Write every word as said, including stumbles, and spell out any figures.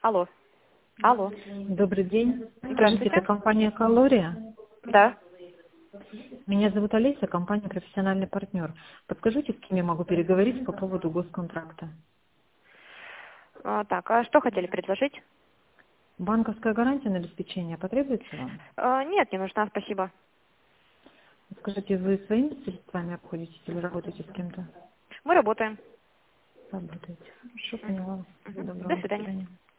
Алло. Алло. Добрый день. Скажите, это Здравствуйте. компания «Калория»? Да. Меня зовут Олеся, компания «Профессиональный партнер». Подскажите, с кем я могу переговорить по поводу госконтракта? А, так, а что хотели предложить? Банковская гарантия на обеспечение потребуется вам? А, нет, не нужна, спасибо. Скажите, вы своими средствами обходитесь или работаете с кем-то? Мы работаем. Работаете. Хорошо, Мгм. поняла. Всего Мгм. доброго, До до свидания. свидания.